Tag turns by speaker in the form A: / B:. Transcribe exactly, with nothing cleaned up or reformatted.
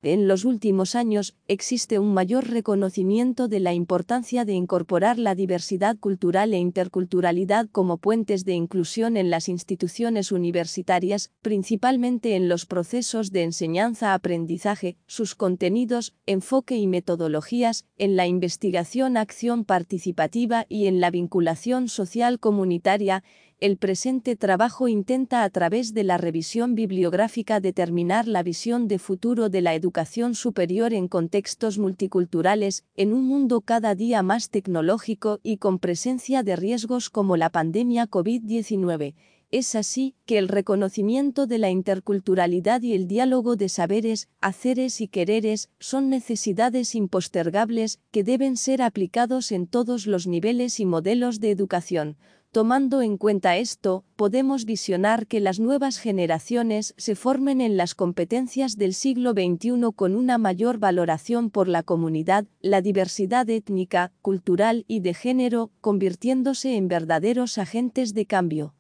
A: En los últimos años, existe un mayor reconocimiento de la importancia de incorporar la diversidad cultural e interculturalidad como puentes de inclusión en las instituciones universitarias, principalmente en los procesos de enseñanza-aprendizaje, sus contenidos, enfoque y metodologías, en la investigación-acción participativa y en la vinculación social comunitaria. El presente trabajo intenta a través de la revisión bibliográfica determinar la visión de futuro de la educación superior en contextos multiculturales, en un mundo cada día más tecnológico y con presencia de riesgos como la pandemia COVID diecinueve. Es así que el reconocimiento de la interculturalidad y el diálogo de saberes, haceres y quereres son necesidades impostergables que deben ser aplicados en todos los niveles y modelos de educación. Tomando en cuenta esto, podemos visionar que las nuevas generaciones se formen en las competencias del siglo veintiuno con una mayor valoración por la comunidad, la diversidad étnica, cultural y de género, convirtiéndose en verdaderos agentes de cambio.